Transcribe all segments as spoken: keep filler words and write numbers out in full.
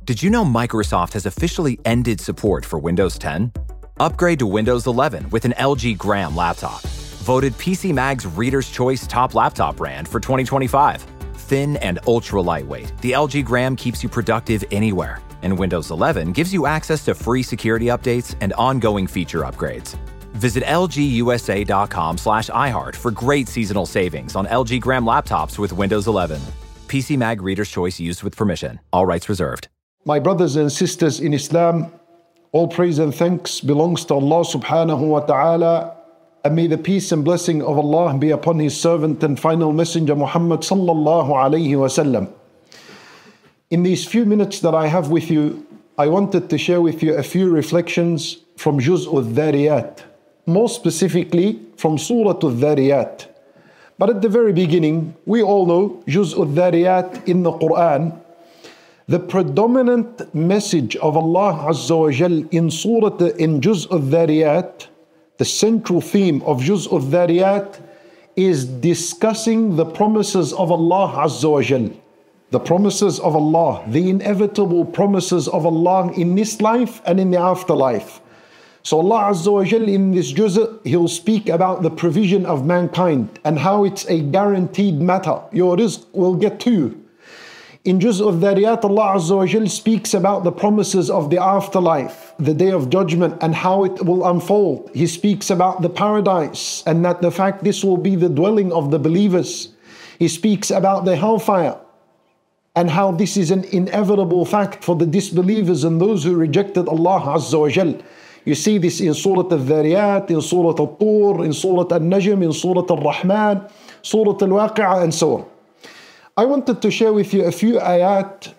Did you know Microsoft has officially ended support for Windows ten? Upgrade to Windows eleven with an L G Gram laptop. Voted P C Mag's Reader's Choice Top Laptop Brand for twenty twenty-five. Thin and ultra lightweight, the L G Gram keeps you productive anywhere. And Windows eleven gives you access to free security updates and ongoing feature upgrades. Visit lgusa.com slash iHeart for great seasonal savings on L G Gram laptops with Windows eleven. P C Mag Reader's Choice used with permission. All rights reserved. My brothers and sisters in Islam, all praise and thanks belongs to Allah subhanahu wa ta'ala, and may the peace and blessing of Allah be upon His servant and final messenger Muhammad sallallahu alayhi wa sallam. In these few minutes that I have with you, I wanted to share with you a few reflections from Juz' al-Dhariyat, more specifically from Surah al-Dhariyat. But at the very beginning, we all know Juz' al-Dhariyat in the Quran. The predominant message of Allah Azza wa Jal in Surah, in Juz' al-Dhariyat, the central theme of Juz' al-Dhariyat is discussing the promises of Allah Azza wa Jal. The promises of Allah, the inevitable promises of Allah in this life and in the afterlife. So Allah Azza wa Jal in this Juz', He'll speak about the provision of mankind and how it's a guaranteed matter. Your rizq will get to you. In Juz' al-Dhariyat, Allah Azza wa Jal speaks about the promises of the afterlife, the day of judgment, and how it will unfold. He speaks about the paradise and that the fact this will be the dwelling of the believers. He speaks about the hellfire and how this is an inevitable fact for the disbelievers and those who rejected Allah Azza wa Jal. You see this in Surah al-Dhariyat, in Surah al-Tur, in Surah al-Najm, in Surah al-Rahman, Surah al-Waqi'ah, and so on. I wanted to share with you a few ayat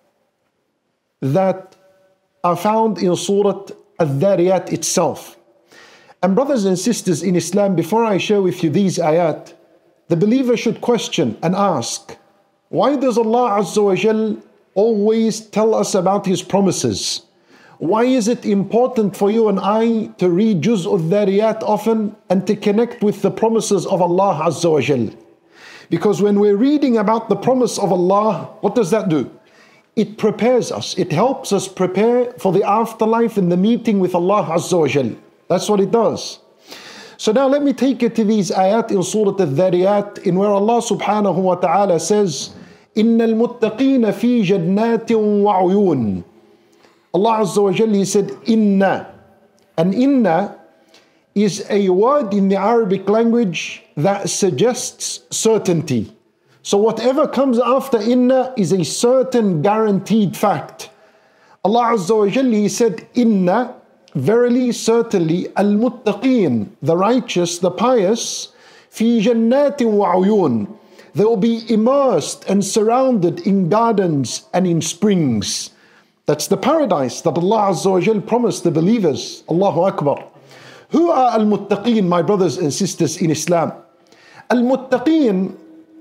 that are found in Surah al-Dhariyat itself. And brothers and sisters in Islam, before I share with you these ayat, the believer should question and ask, why does Allah Azza wa Jal always tell us about His promises? Why is it important for you and I to read Juz' al-Dhariyat often and to connect with the promises of Allah Azza wa Jal? Because when we're reading about the promise of Allah, what does that do? It prepares us. It helps us prepare for the afterlife and the meeting with Allah Azza wa Jal. That's what it does. So now let me take you to these ayat in Surah al-Dhariyat, in where Allah subhanahu wa ta'ala says, إِنَّ الْمُتَّقِينَ فِي جَنَّاتٍ وَعُيُونٍ. Allah Azza wa Jal, He said, Inna. And Inna is a word in the Arabic language that suggests certainty. So whatever comes after Inna is a certain guaranteed fact. Allah Azza wa Jal, He said, Inna, verily, certainly, al-muttaqeen, the righteous, the pious, fi jannatin wa uyun. They will be immersed and surrounded in gardens and in springs. That's the paradise that Allah Azza wa Jal promised the believers. Allahu Akbar. Who are al-muttaqeen, my brothers and sisters in Islam? Al-muttaqeen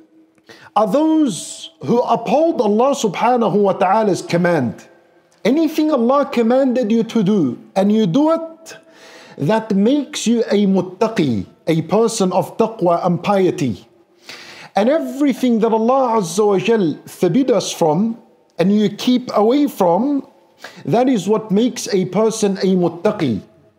are those who uphold Allah subhanahu wa ta'ala's command. Anything Allah commanded you to do and you do it, that makes you a muttaqi, a person of taqwa and piety. And everything that Allah Azza wa Jal forbid us from and you keep away from, that is what makes a person a muttaqi.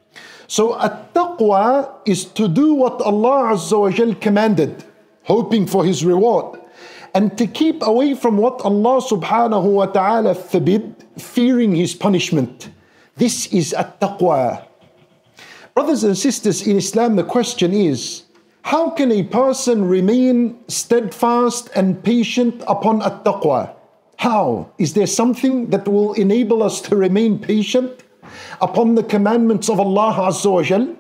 So at-taqwa is to do what Allah Azza wa Jal commanded, hoping for His reward, and to keep away from what Allah subhanahu wa ta'ala forbid, fearing His punishment. This is at-taqwa. Brothers and sisters in Islam, the question is, how can a person remain steadfast and patient upon at-taqwa? How? Is there something that will enable us to remain patient upon the commandments of Allah Azza wa Jal?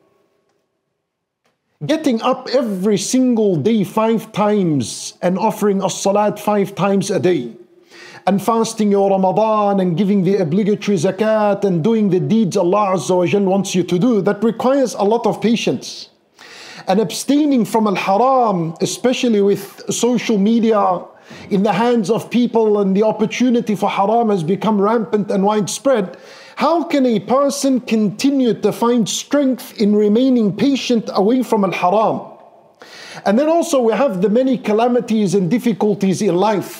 Getting up every single day five times and offering as-salat five times a day, and fasting your Ramadan and giving the obligatory zakat and doing the deeds Allah Azza wa Jal wants you to do, that requires a lot of patience. And abstaining from al-haram, especially with social media in the hands of people and the opportunity for haram has become rampant and widespread, how can a person continue to find strength in remaining patient away from al-haram? And then also we have the many calamities and difficulties in life.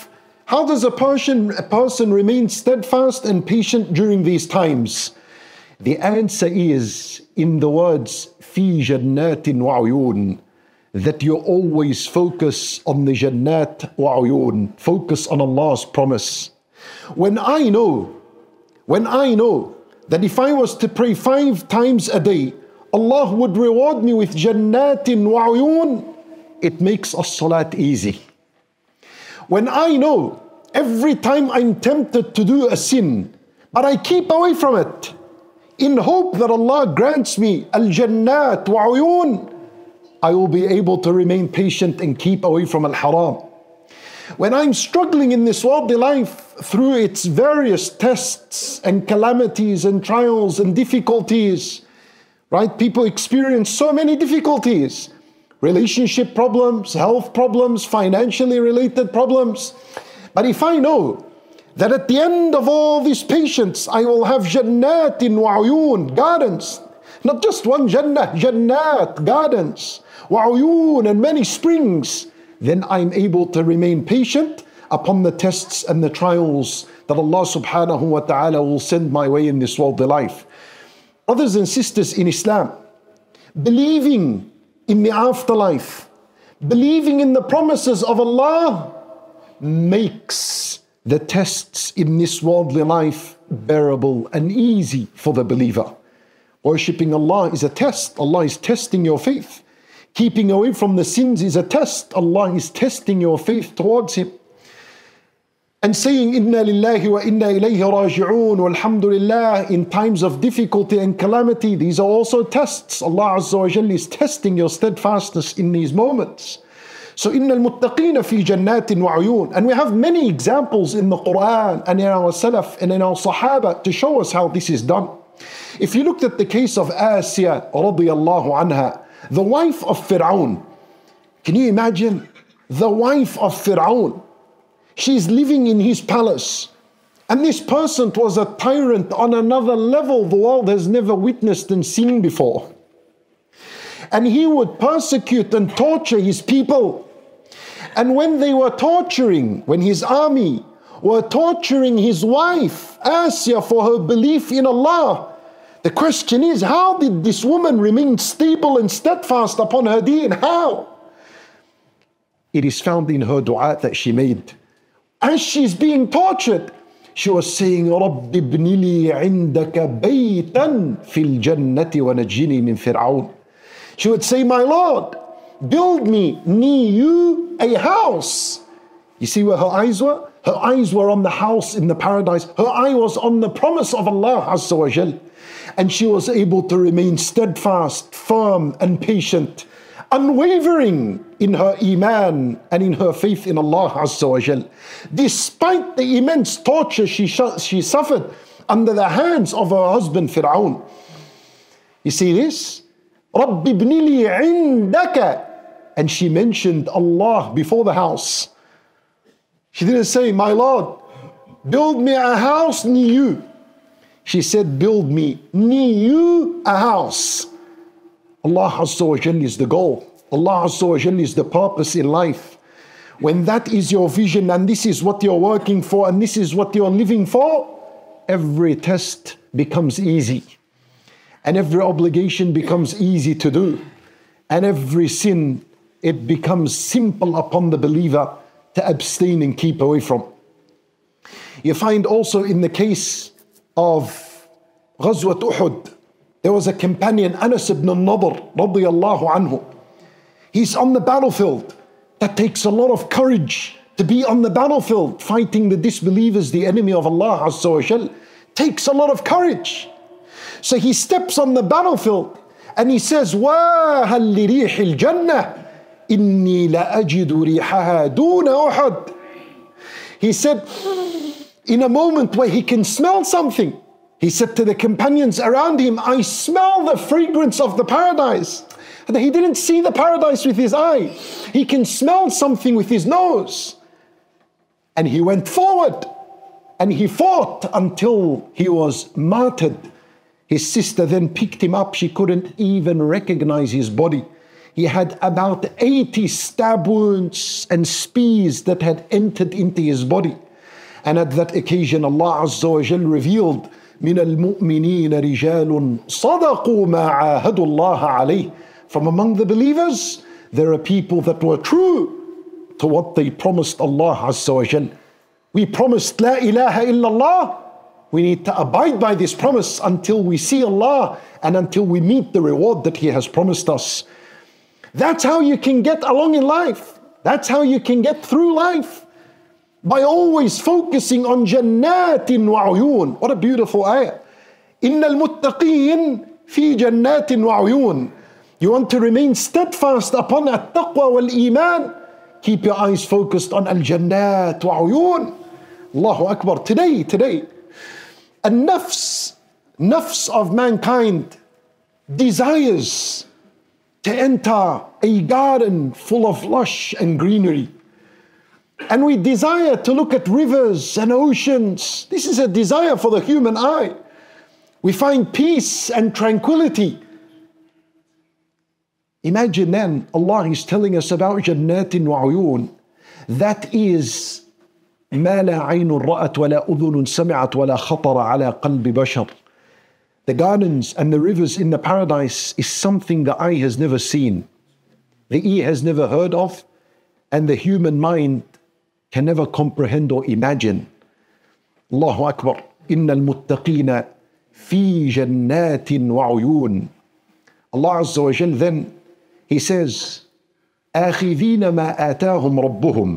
How does a person, a person remain steadfast and patient during these times? The answer is in the words, في جنات وعيون, that you always focus on the jannat wa'uyun, focus on Allah's promise. When I know, when I know that if I was to pray five times a day, Allah would reward me with jannatin wa'uyun, it makes as-salat easy. When I know every time I'm tempted to do a sin, but I keep away from it, in hope that Allah grants me al-jannat wa'uyun, I will be able to remain patient and keep away from al-haram. When I'm struggling in this worldly life through its various tests and calamities and trials and difficulties, right? People experience so many difficulties, relationship problems, health problems, financially related problems. But if I know that at the end of all this patience, I will have jannatin wa'uyun, gardens, not just one jannah, jannat, gardens, wa'uyun, and many springs, then I'm able to remain patient upon the tests and the trials that Allah subhanahu wa ta'ala will send my way in this worldly life. Brothers and sisters in Islam, believing in the afterlife, believing in the promises of Allah makes the tests in this worldly life bearable and easy for the believer. Worshipping Allah is a test. Allah is testing your faith. Keeping away from the sins is a test. Allah is testing your faith towards Him. And saying, Inna lillahi wa inna ilayhi raji'un, walhamdulillah, in times of difficulty and calamity, these are also tests. Allah Azza wa Jalla is testing your steadfastness in these moments. So, Inna al-muttaqina fi jannatin wa uyun. And we have many examples in the Quran and in our Salaf and in our Sahaba to show us how this is done. If you looked at the case of Asiya radiyallahu anha, the wife of Fir'aun, can you imagine? The wife of Fir'aun. She's living in his palace. And this person was a tyrant on another level the world has never witnessed and seen before. And he would persecute and torture his people. And when they were torturing, when his army were torturing his wife, Asiya, for her belief in Allah, the question is, how did this woman remain stable and steadfast upon her deen? How? It is found in her dua that she made. As she's being tortured, she was saying, رَبِّ ابْنِ لِي عِنْدَكَ بَيْتًا فِي الْجَنَّةِ وَنَجِّنِي مِنْ فِرْعَوْنَ. She would say, my Lord, build me near you a house. You see where her eyes were? Her eyes were on the house in the paradise. Her eye was on the promise of Allah Azza wa Jal. And she was able to remain steadfast, firm and patient, unwavering in her iman and in her faith in Allah Azza wa Jal. Despite the immense torture she, she suffered under the hands of her husband Fir'aun. You see this? رَبِّ ابْنِ لِي عِنْدَكَ. And she mentioned Allah before the house. She didn't say, my Lord, build me a house near you. She said, build me near you a house. Allah Azza wa Jalla is the goal. Allah Azza wa Jalla is the purpose in life. When that is your vision and this is what you're working for and this is what you're living for, every test becomes easy. And every obligation becomes easy to do. And every sin, it becomes simple upon the believer to abstain and keep away from. You find also in the case of Ghazwat Uhud, there was a companion, Anas ibn al-Nadr, radiyallahu anhu. He's on the battlefield. That takes a lot of courage to be on the battlefield, fighting the disbelievers, the enemy of Allah Azza wa Jal. Takes a lot of courage. So he steps on the battlefield and he says, وَاهَلْ لِرِيحِ الْجَنَّةِ إِنِّي لَأَجِدُ رِيحَهَا دُونَ أُحُدٍ. He said, in a moment where he can smell something, he said to the companions around him, I smell the fragrance of the paradise. And he didn't see the paradise with his eye. He can smell something with his nose. And he went forward and he fought until he was martyred. His sister then picked him up. She couldn't even recognize his body. he had about eighty stab wounds and spears that had entered into his body. And at that occasion, Allah Azza wa Jal revealed, مِنَ الْمُؤْمِنِينَ رِجَالٌ صَدَقُوا مَا عَاهَدُوا اللَّهَ عَلَيْهِ. From among the believers, there are people that were true to what they promised Allah Azza wa Jal. We promised La ilaha illallah. We need to abide by this promise until we see Allah and until we meet the reward that He has promised us. That's how you can get along in life. That's how you can get through life. By always focusing on jannatin wa uyun. What a beautiful ayah. Inna al-muttaqeen fi jannatin wa uyun. You want to remain steadfast upon at-taqwa wal-iman. Keep your eyes focused on al-jannat wa uyun. Allahu Akbar. Today, today, a nafs, nafs of mankind desires to enter a garden full of lush and greenery. And we desire to look at rivers and oceans. This is a desire for the human eye. We find peace and tranquility. Imagine then, Allah is telling us about jannatin wa uyun. That is ما لا عين رأت ولا أذن سمعت ولا خطر على قلب بشر. The gardens and the rivers in the paradise is something the eye has never seen, the ear has never heard of, and the human mind can never comprehend or imagine. Allahu Akbar. إن المتقين في جنات وعيون. Allah Azza wa Jal then, He says, آخذين ما آتاهم ربهم.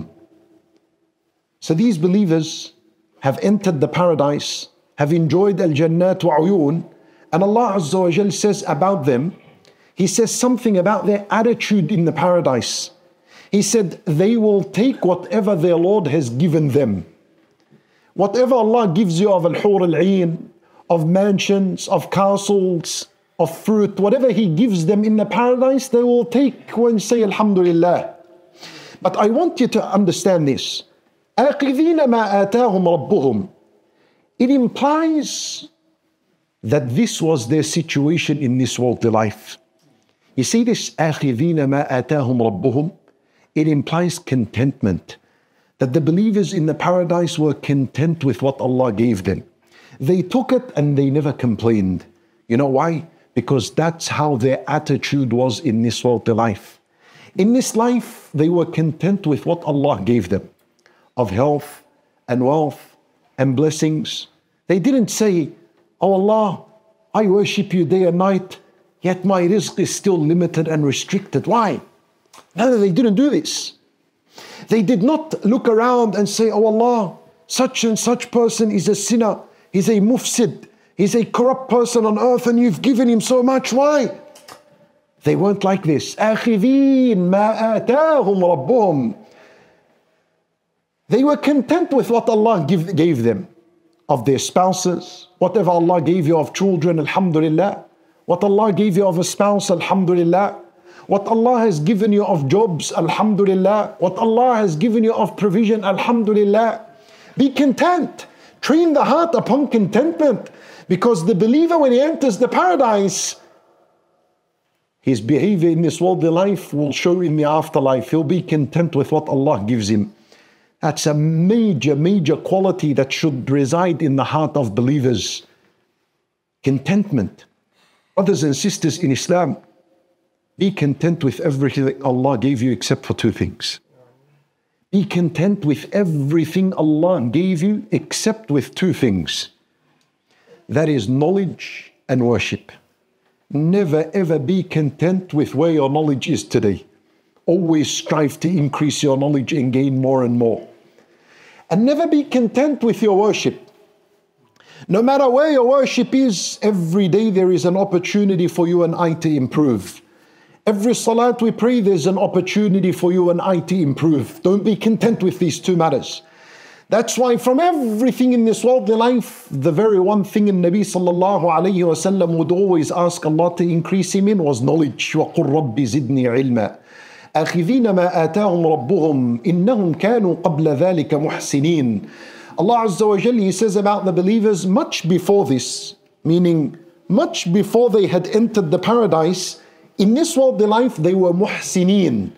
So these believers have entered the paradise, have enjoyed al-jannat wa uyun, and Allah Azza wa Jal says about them, He says something about their attitude in the paradise. He said, they will take whatever their Lord has given them. Whatever Allah gives you of al-hur al-ayn, of mansions, of castles, of fruit, whatever He gives them in the paradise, they will take and say Alhamdulillah. But I want you to understand this. آخذين ما آتاهم ربهم. It implies that this was their situation in this worldly life. You see this آخذين ما آتاهم ربهم? It implies contentment. That the believers in the paradise were content with what Allah gave them. They took it and they never complained. You know why? Because that's how their attitude was in this worldly life. In this life, they were content with what Allah gave them of health and wealth and blessings. They didn't say, oh Allah, I worship you day and night, yet my rizq is still limited and restricted. Why? No, they didn't do this. They did not look around and say, oh Allah, such and such person is a sinner, he's a mufsid, he's a corrupt person on earth and you've given him so much. Why? They weren't like this. آخذين ما آتاهم ربهم. They were content with what Allah give, gave them of their spouses. Whatever Allah gave you of children, alhamdulillah. What Allah gave you of a spouse, alhamdulillah. What Allah has given you of jobs, alhamdulillah. What Allah has given you of provision, alhamdulillah. Be content. Train the heart upon contentment. Because the believer, when he enters the paradise, his behavior in this worldly life will show in the afterlife. He'll be content with what Allah gives him. That's a major, major quality that should reside in the heart of believers. Contentment. Brothers and sisters in Islam, be content with everything Allah gave you except for two things. Be content with everything Allah gave you except with two things. That is knowledge and worship. Never ever be content with where your knowledge is today. Always strive to increase your knowledge and gain more and more. And never be content with your worship. No matter where your worship is, every day there is an opportunity for you and I to improve. Every salat we pray, there's an opportunity for you and I to improve. Don't be content with these two matters. That's why from everything in this worldly life, the very one thing in Nabi sallallahu alayhi wa sallam would always ask Allah to increase him in was knowledge. وَقُلْ رَبِّ زِدْنِي عِلْمًا آخذين ما آتاهم ربهم إنهم كانوا قبل ذلك محسنين. Allah Azza wa Jalla, He says about the believers much before this, meaning much before they had entered the paradise, In this worldly life, they were muhsineen.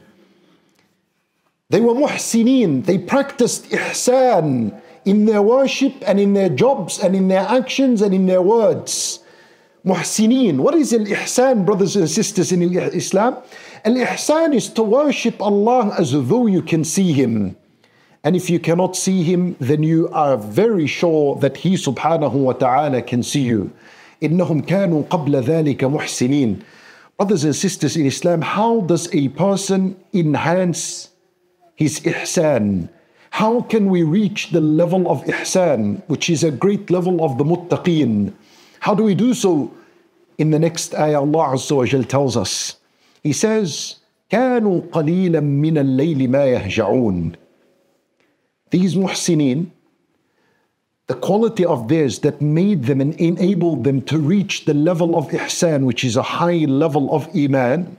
They were muhsineen. They practiced ihsan in their worship and in their jobs and in their actions and in their words. Muhsineen. What is al-ihsan, brothers and sisters in Islam? Al-ihsan is to worship Allah as though you can see Him. And if you cannot see Him, then you are very sure that He subhanahu wa ta'ala can see you. إِنَّهُمْ كَانُوا قَبْلَ ذَلِكَ مُحْسِنِينَ. Brothers and sisters in Islam, how does a person enhance his ihsan? How can we reach the level of ihsan, which is a great level of the muttaqeen? How do we do so? In the next ayah, Allah Azza wa Jal tells us. He says, كَانُوا قَلِيلًا مِنَ اللَّيْلِ مَا يَهْجَعُونَ. These muhsineen, the quality of theirs that made them and enabled them to reach the level of ihsan, which is a high level of iman,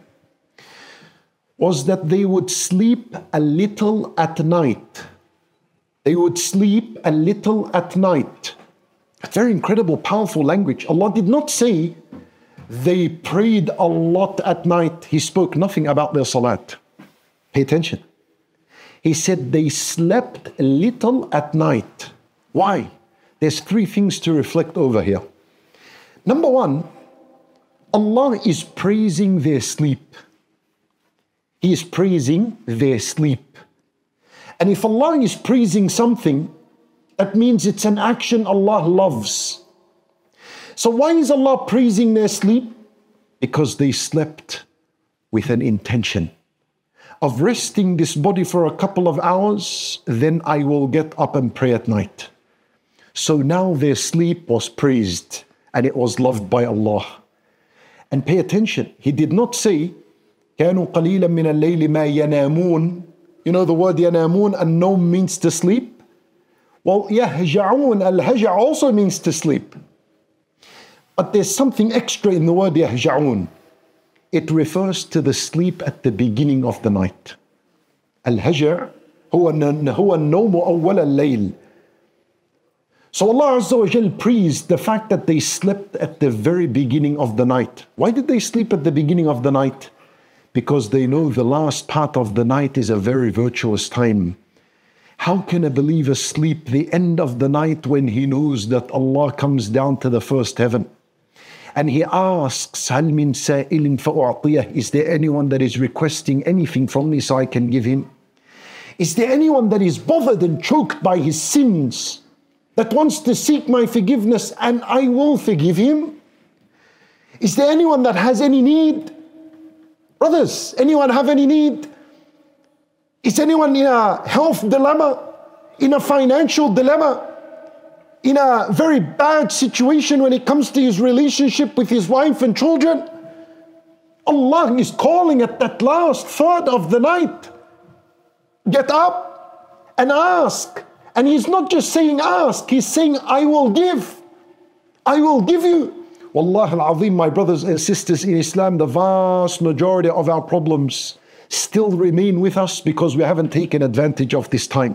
was that they would sleep a little at night. They would sleep a little at night. A very incredible, powerful language. Allah did not say they prayed a lot at night. He spoke nothing about their salat. Pay attention. He said they slept a little at night. Why? There's three things to reflect over here. Number one, Allah is praising their sleep. He is praising their sleep. And if Allah is praising something, that means it's an action Allah loves. So why is Allah praising their sleep? Because they slept with an intention of resting this body for a couple of hours, then I will get up and pray at night. So now their sleep was praised and it was loved by Allah. And pay attention, He did not say, كَانُوا قَلِيلًا مِنَ اللَّيْلِ مَا يَنَامُونَ. You know the word يَنَامُون, and nawm means to sleep? Well, يَهْجَعُون, al-haja' also means to sleep. But there's something extra in the word يَهْجَعُون. It refers to the sleep at the beginning of the night. Al-haja' هو النوم أول الليل. So Allah Azza wa Jal praised the fact that they slept at the very beginning of the night. Why did they sleep at the beginning of the night? Because they know the last part of the night is a very virtuous time. How can a believer sleep the end of the night when he knows that Allah comes down to the first heaven? And he asks, هَلْ مِن سَائِلٍ فَأُعْطِيَهُ. Is there anyone that is requesting anything from me so I can give him? Is there anyone that is bothered and choked by his sins, that wants to seek my forgiveness and I will forgive him? Is there anyone that has any need? Brothers, anyone have any need? Is anyone in a health dilemma, in a financial dilemma, in a very bad situation when it comes to his relationship with his wife and children? Allah is calling at that last third of the night. Get up and ask. And He's not just saying ask, He's saying I will give. I will give you. Wallahi al-azim, my brothers and sisters in Islam, the vast majority of our problems still remain with us because we haven't taken advantage of this time.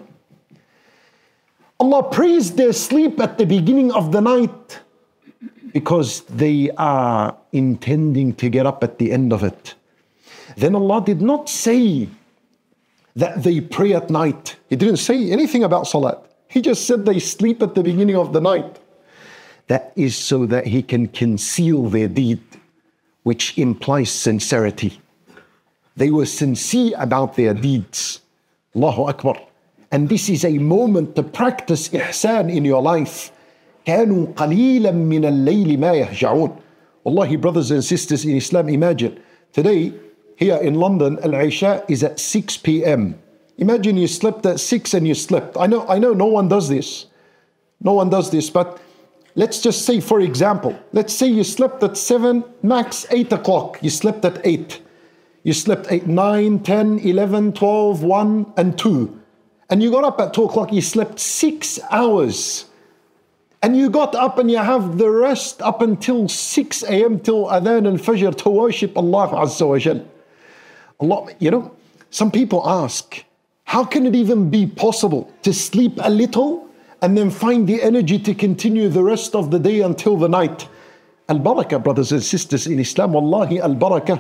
Allah praised their sleep at the beginning of the night because they are intending to get up at the end of it. Then Allah did not say that they pray at night. He didn't say anything about salat. He just said they sleep at the beginning of the night. That is so that He can conceal their deed, which implies sincerity. They were sincere about their deeds. Allahu Akbar. And this is a moment to practice ihsan in your life. كَانُوا قَلِيلًا مِنَ اللَّيْلِ مَا يَهْجَعُونَ. Wallahi, brothers and sisters in Islam, imagine, today, here in London, Al-Isha is at six p.m. Imagine you slept at six and you slept. I know, I know no one does this. No one does this, but let's just say, for example, let's say you slept at seven, max eight o'clock. You slept at eight. You slept at nine, ten, eleven, twelve, one, and two. And you got up at two o'clock. You slept six hours. And you got up and you have the rest up until six a.m. till Adhan al-Fajr to worship Allah Azza wa Jal. Allah, you know, some people ask, how can it even be possible to sleep a little and then find the energy to continue the rest of the day until the night? Al-Barakah, brothers and sisters in Islam, Wallahi al-Barakah.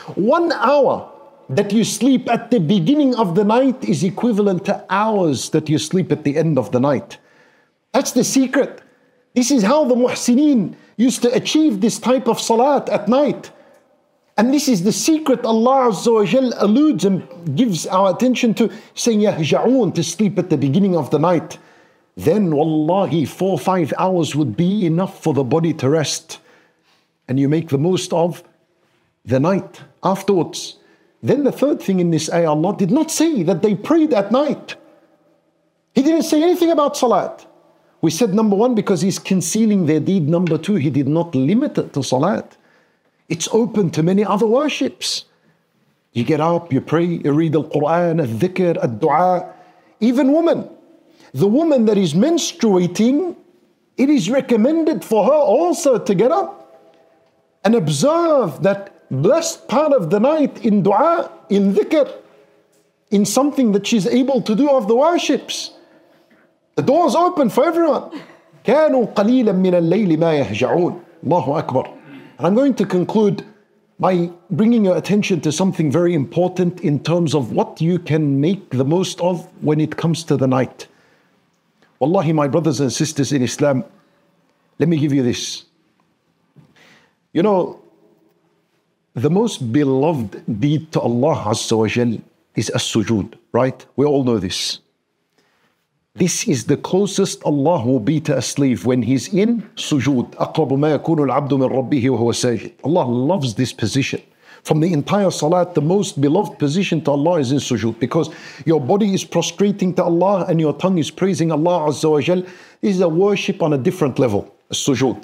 One hour that you sleep at the beginning of the night is equivalent to hours that you sleep at the end of the night. That's the secret. This is how the muhsineen used to achieve this type of salat at night. And this is the secret Allah Azza wa Jal alludes and gives our attention to, saying yahja'un, to sleep at the beginning of the night. Then wallahi, four or five hours would be enough for the body to rest. And you make the most of the night afterwards. Then the third thing in this ayah, Allah did not say that they prayed at night. He didn't say anything about salat. We said number one, because He's concealing their deed. Number two, He did not limit it to salat. It's open to many other worships. You get up, you pray, you read the Quran, al-dhikr, al-dua. Even women. The woman that is menstruating, it is recommended for her also to get up and observe that blessed part of the night in dua, in dhikr, in something that she's able to do of the worships. The door's open for everyone. كَانُوا قَلِيلًا مِنَ اللَّيْلِ مَا يَهْجَعُونَ. Allahu Akbar. And I'm going to conclude by bringing your attention to something very important in terms of what you can make the most of when it comes to the night. Wallahi, my brothers and sisters in Islam, let me give you this. You know, the most beloved deed to Allah Azza wa Jal is as-sujood, right? We all know this. This is the closest Allah will be to a slave when he's in sujood. أَقْرَبُ مَا يَكُونُ الْعَبْدُ مِنْ رَبِّهِ وَهُوَ سَاجِدٌ. Allah loves this position. From the entire salat, the most beloved position to Allah is in sujood, because your body is prostrating to Allah and your tongue is praising Allah Azza wa Jal. This is a worship on a different level, sujood.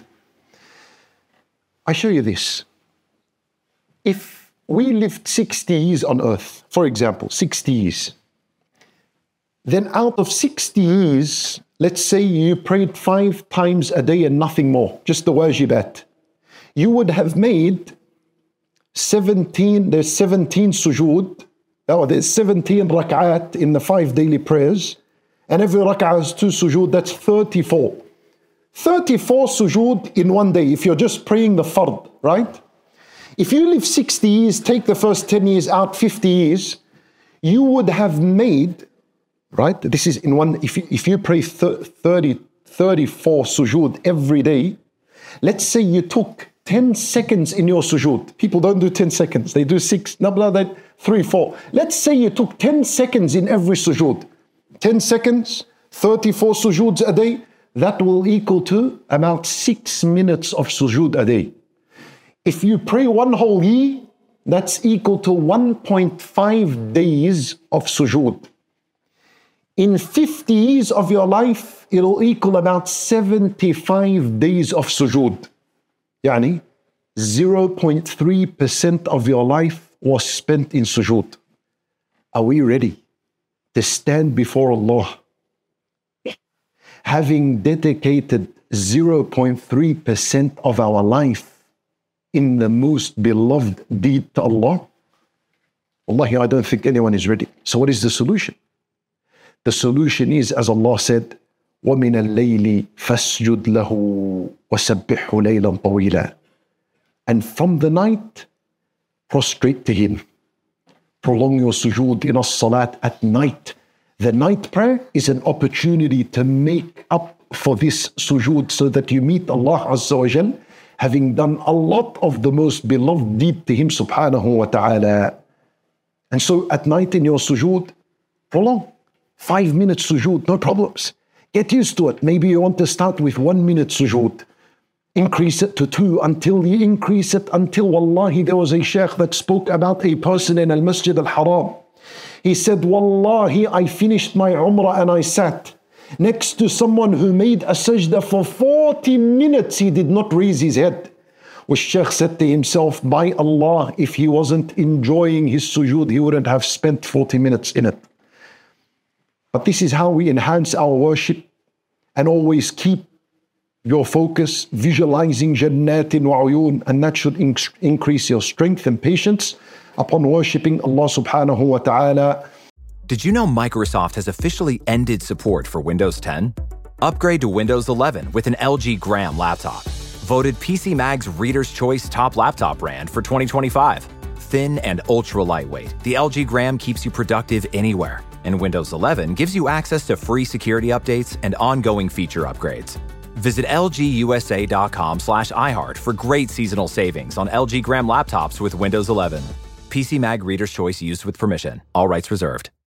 I show you this. If we lived sixty years on earth, for example, sixty years, then out of sixty years, let's say you prayed five times a day and nothing more, just the wajibat, you would have made seventeen, there's seventeen sujood, or there's seventeen rak'at in the five daily prayers, and every rak'ah has two sujood, that's thirty-four. thirty-four sujood in one day, if you're just praying the fard, right? If you live sixty years, take the first ten years out, fifty years, you would have made, right? This is in one, if you, if you pray thirty, thirty-four sujood every day, let's say you took ten seconds in your sujood. People don't do ten seconds, they do six, no, blah, blah, three, four. Let's say you took ten seconds in every sujood. ten seconds, thirty-four sujoods a day, that will equal to about six minutes of sujood a day. If you pray one whole year, that's equal to one point five days of sujood. In fifty years of your life, it'll equal about seventy-five days of sujood. Yani, zero point three percent of your life was spent in sujood. Are we ready to stand before Allah, having dedicated zero point three percent of our life in the most beloved deed to Allah? Wallahi, I don't think anyone is ready. So what is the solution? The solution is, as Allah said, وَمِنَ اللَّيْلِ فَاسْجُدْ لَهُ وَسَبِّحْهُ لَيْلًا طَوِيلًا. And from the night, prostrate to Him. Prolong your sujood in as-salat at night. The night prayer is an opportunity to make up for this sujood so that you meet Allah Azza wa Jal, having done a lot of the most beloved deed to Him subhanahu wa ta'ala. And so at night in your sujood, prolong. Five minutes sujood, no problems. Get used to it. Maybe you want to start with one minute sujood. Increase it to two until you increase it until, wallahi, there was a sheikh that spoke about a person in al-Masjid al-Haram. He said, wallahi, I finished my umrah and I sat next to someone who made a sajda for forty minutes. He did not raise his head. Which Shaykh said to himself, by Allah, if he wasn't enjoying his sujood, he wouldn't have spent forty minutes in it. But this is how we enhance our worship, and always keep your focus, visualizing jannatin wa uyun, and that should in- increase your strength and patience upon worshipping Allah subhanahu wa ta'ala. Did you know Microsoft has officially ended support for Windows ten? Upgrade to Windows eleven with an L G Gram laptop. Voted P C Mag's Reader's Choice Top Laptop Brand for twenty twenty-five. Thin and ultra lightweight, the L G Gram keeps you productive anywhere. And Windows eleven gives you access to free security updates and ongoing feature upgrades. Visit lgusa.com slash iHeart for great seasonal savings on L G Gram laptops with Windows eleven. P C Mag Reader's Choice used with permission. All rights reserved.